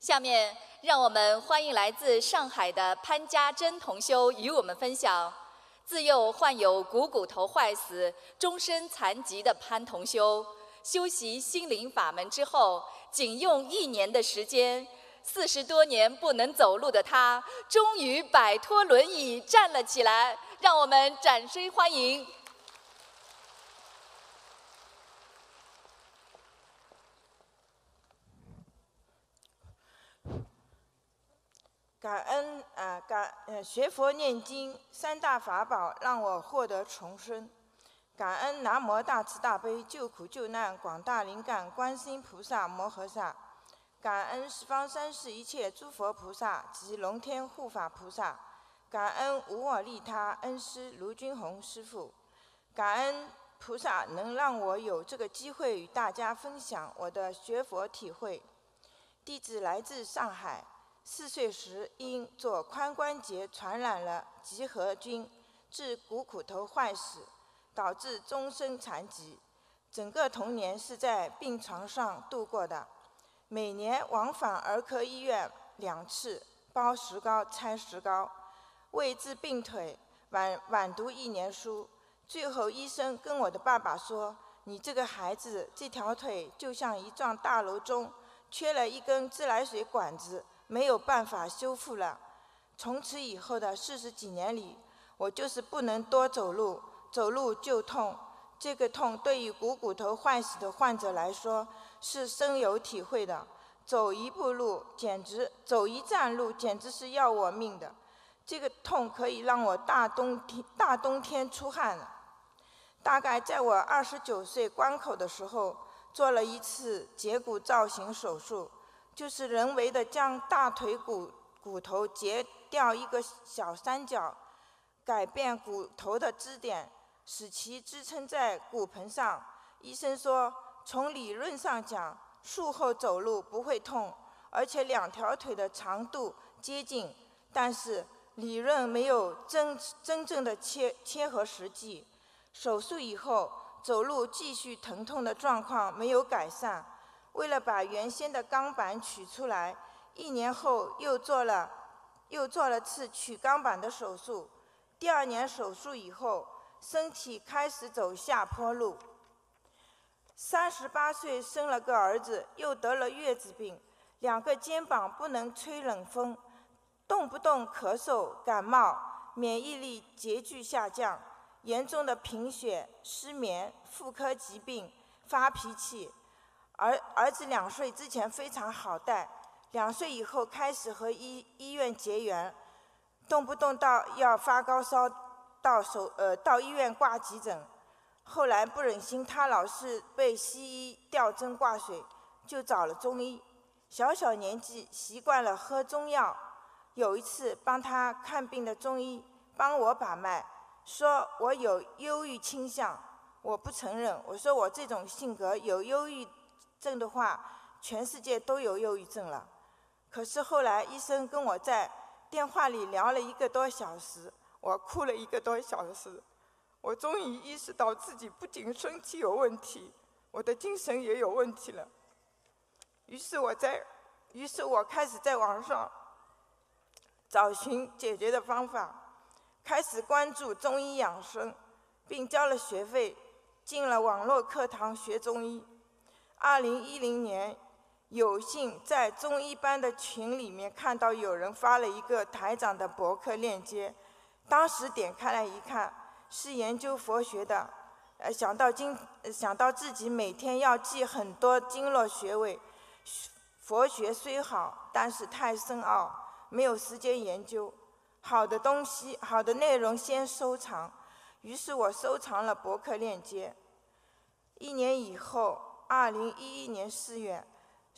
下面，让我们欢迎来自上海的潘家珍同修与我们分享。自幼患有股头坏死、终身残疾的潘同修，修习心灵法门之后，仅用1年的时间，40多年不能走路的他，终于摆脱轮椅站了起来。让我们掌声欢迎！ 感恩学佛念经3大法宝让我获得重生，感恩南无大慈大悲救苦救难广大灵感观世音菩萨摩诃萨，感恩十方三世一切诸佛菩萨及龙天护法菩萨，感恩无我利他恩师卢军宏师父，感恩菩萨能让我有这个机会与大家分享我的学佛体会。弟子来自上海。4岁时因做髋关节传染了集合菌，致股头坏死，导致终身残疾。整个童年是在病床上度过的，每年往返儿科医院2次，包石膏、拆石膏。为治病腿，晚读1年书。最后医生跟我的爸爸说：“你这个孩子，这条腿就像一幢大楼中缺了一根自来水管子。”没有办法修复了。从此以后的40几年里，我就是不能多走路，走路就痛。这个痛对于股头坏死的患者来说是深有体会的。走一站路简直是要我命的。这个痛可以让我大冬天出汗了。大概在我29岁关口的时候，做了一次截骨造型手术。就是人为的将大腿骨头截掉一个小三角，改变骨头的支点，使其支撑在骨盆上。医生说，从理论上讲，术后走路不会痛，而且2条腿的长度接近，但是理论没有真正的切合实际。手术以后，走路继续疼痛的状况没有改善。为了把原先的钢板取出来，1年后又做了次取钢板的手术。第2年手术以后，身体开始走下坡路。38岁生了个儿子，又得了月子病，2个肩膀不能吹冷风，动不动咳嗽、感冒，免疫力急剧下降，严重的贫血、失眠、妇科疾病、发脾气。儿子2岁之前非常好带，2岁以后开始和医院结缘，动不动要发高烧，到医院挂急诊。后来不忍心他老是被西医吊针挂水，就找了中医。小年纪习惯了喝中药，有一次帮他看病的中医帮我把脉，说我有忧郁倾向，我不承认，我说我这种性格有忧郁症的话，全世界都有忧郁症了。可是后来医生跟我在电话里聊了1个多小时，我哭了1个多小时。我终于意识到自己不仅身体有问题，我的精神也有问题了。于是我开始在网上找寻解决的方法，开始关注中医养生，并交了学费，进了网络课堂学中医。2010年，有幸在中医班的群里面看到有人发了一个台长的博客链接，当时点开来一看，是研究佛学的。想到自己每天要记很多经络穴位，佛学虽好，但是太深奥，没有时间研究。好的东西、好的内容先收藏，于是我收藏了博客链接。1年以后，2011年4月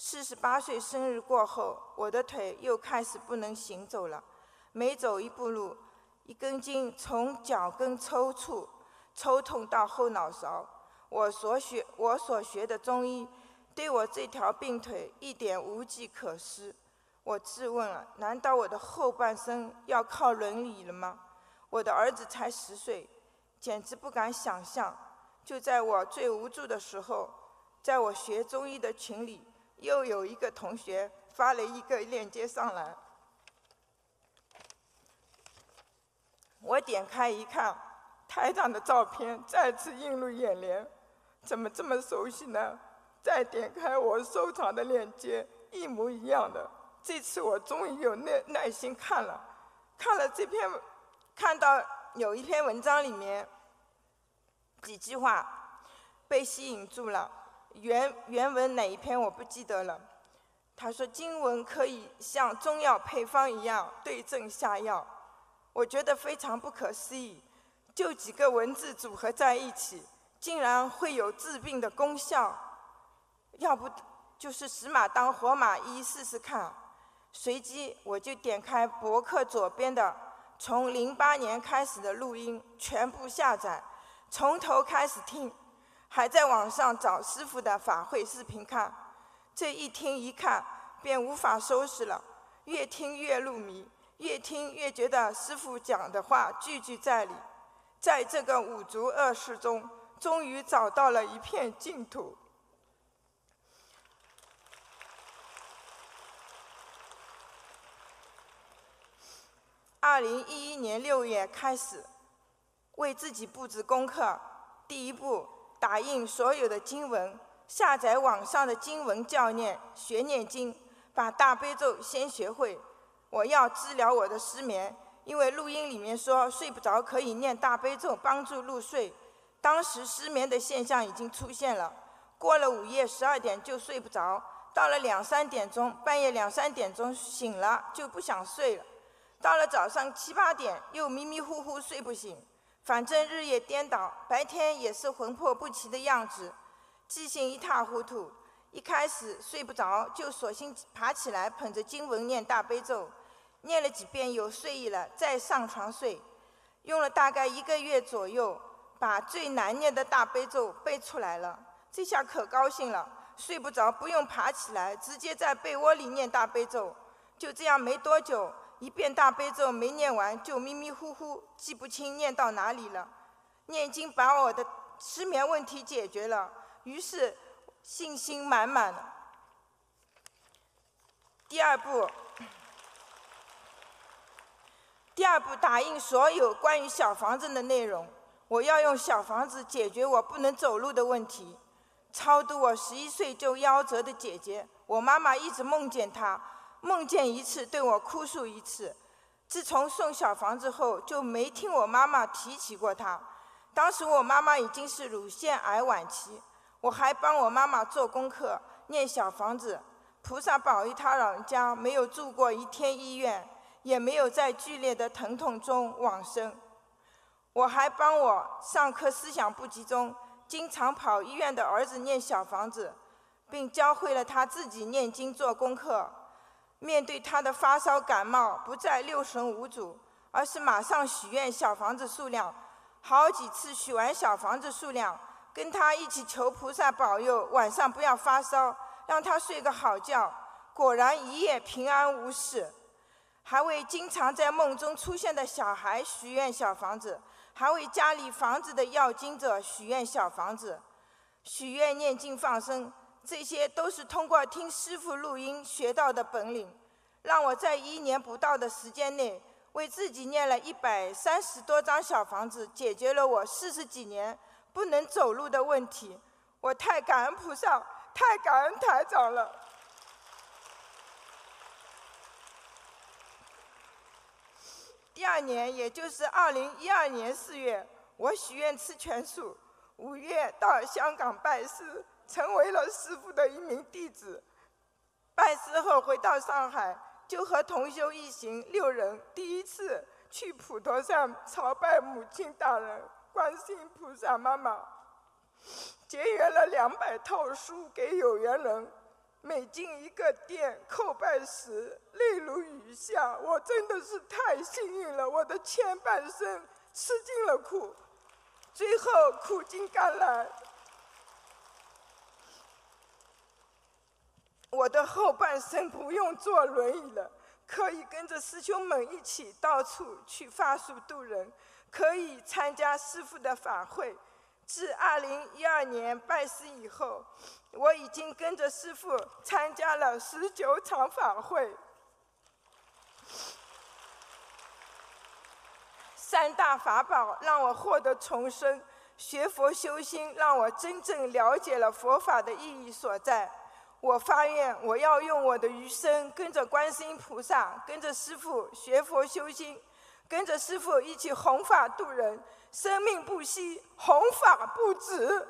，48岁生日过后，我的腿又开始不能行走了，每走1步路，1根筋从脚跟抽搐、抽痛到后脑勺。我所学的中医对我这条病腿一点无计可施。我自问了，难道我的后半生要靠轮椅了吗？我的儿子才10岁，简直不敢想象。就在我最无助的时候，在我学中医的群里，又有一个同学发了一个链接上来。我点开一看，台长的照片再次映入眼帘，怎么这么熟悉呢？再点开我收藏的链接，一模一样的。这次我终于有耐心看了这篇，看到有一篇文章里面几句话被吸引住了，原文哪一篇我不记得了。他说经文可以像中药配方一样对症下药，我觉得非常不可思议，就几个文字组合在一起，竟然会有治病的功效。要不就是死马当活马医试试看。随即我就点开博客左边的从08年开始的录音，全部下载，从头开始听，还在网上找师父的法会视频看。这一听一看便无法收拾了，越听越入迷，越听越觉得师父讲的话句句在理。在这个五浊恶世中，终于找到了一片净土。2011年6月开始为自己布置功课，第一步打印所有的经文，下载网上的经文教念，学念经，把大悲咒先学会。我要治疗我的失眠，因为录音里面说睡不着可以念大悲咒帮助入睡。当时失眠的现象已经出现了，过了午夜12点就睡不着，到了2、3点钟，半夜2、3点钟醒了就不想睡了。到了早上7、8点又迷迷糊糊睡不醒，反正日夜颠倒，白天也是魂魄不齐的样子，记性一塌糊涂。一开始睡不着就索性爬起来捧着经文念大悲咒，念了几遍有睡意了再上床睡。用了大概1个月左右，把最难念的大悲咒背出来了，这下可高兴了，睡不着不用爬起来，直接在被窝里念大悲咒。就这样没多久，一遍大悲咒没念完就迷迷糊糊，记不清念到哪里了。念经把我的失眠问题解决了，于是信心满满了。第二步打印所有关于小房子的内容，我要用小房子解决我不能走路的问题，超度我11岁就夭折的姐姐。我妈妈一直梦见她，梦见一次对我哭诉一次。自从送小房子后，就没听我妈妈提起过她。当时我妈妈已经是乳腺癌晚期，我还帮我妈妈做功课，念小房子，菩萨保佑她老人家没有住过1天医院，也没有在剧烈的疼痛中往生。我还帮我上课思想不集中，经常跑医院的儿子念小房子，并教会了他自己念经做功课。面对他的发烧感冒，不再六神无主，而是马上许愿小房子数量，好几次许完小房子数量，跟他一起求菩萨保佑晚上不要发烧，让他睡个好觉。果然一夜平安无事。还为经常在梦中出现的小孩许愿小房子，还为家里房子的要经者许愿小房子，许愿念经放生，这些都是通过听师父录音学到的本领，让我在1年不到的时间内，为自己念了130多张小房子，解决了我40几年不能走路的问题。我太感恩菩萨，太感恩台长了。第2年，也就是2012年4月，我许愿吃全素，5月到香港拜师，成为了师父的一名弟子。拜师后回到上海，就和同修一行6人第一次去普陀山朝拜母亲大人观世音菩萨妈妈，结缘了200套书给有缘人。每进一个店叩拜时，泪如雨下，我真的是太幸运了。我的前半生吃尽了苦，最后苦尽甘来。我的后半生不用坐轮椅了，可以跟着师兄们一起到处去发书度人，可以参加师父的法会。自2012年拜师以后， 我已经跟着师父参加了19场法会。3大法宝让我获得重生，学佛修心让我真正了解了佛法的意义所在。我发愿，我要用我的余生跟着观世音菩萨，跟着师父学佛修心，跟着师父一起弘法度人，生命不息，弘法不止。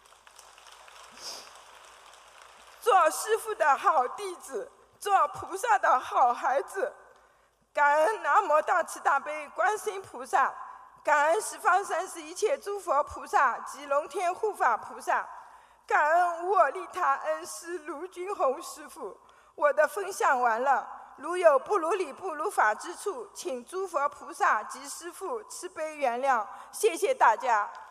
做师父的好弟子，做菩萨的好孩子。感恩南无大慈大悲观世音菩萨，感恩十方三世一切诸佛菩萨及龙天护法菩萨，感恩无我利他恩师卢军宏师父。我的分享完了，如有不如理不如法之处，请诸佛菩萨及师父慈悲原谅，谢谢大家。